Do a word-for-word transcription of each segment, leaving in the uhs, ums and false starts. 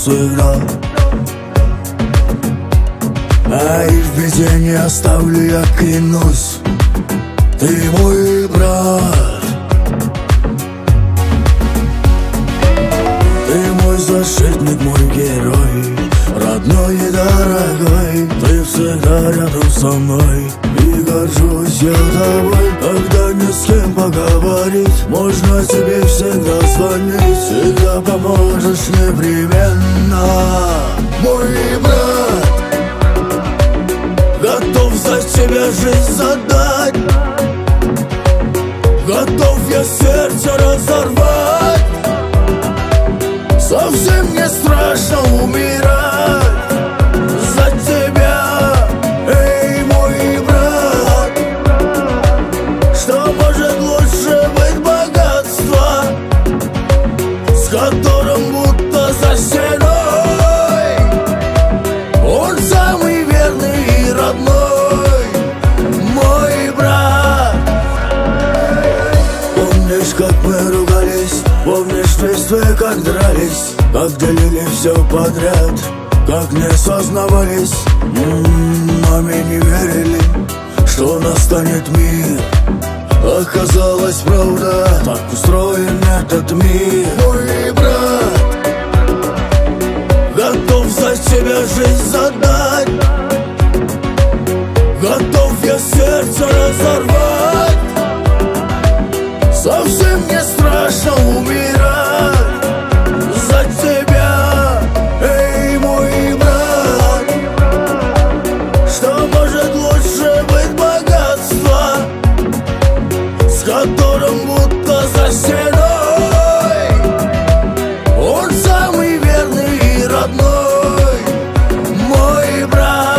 навсегда. А и в беде не оставлю, я клянусь. Ты мой брат, ты мой защитник, мой герой, родной и дорогой. Ты всегда рядом со мной, и горжусь я тобой. Когда не с кем поговорить, можно тебе всегда звонить. Всегда поможешь непременно, мой брат. Готов за тебя жизнь задать, готов я сердце разорвать. Совсем не страшно умирать за тебя, эй, мой брат. Что может лучше быть богатства, с которым будто за стеной. Он самый верный и родной, мой брат. Помнишь, как мы ругались? Помнишь чувства, как дрались, как делили все подряд, как не сознавались, м-м, маме не верили, что настанет мир. Оказалось, правда, так устроен этот мир. Мой брат, готов за тебя жизнь задать, готов я сердце разорвать. Совсем не страшно умирать за тебя, эй, мой брат. Что может лучше быть богатства, с которым будто за стеной. Он самый верный и родной, мой брат.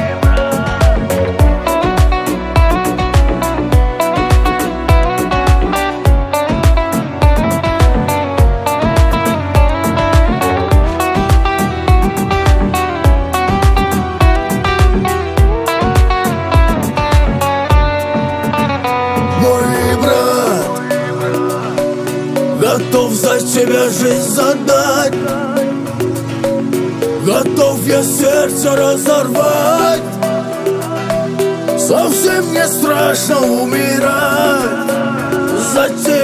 Готов за тебя жизнь задать, готов я сердце разорвать. Совсем не страшно умирать за тебя.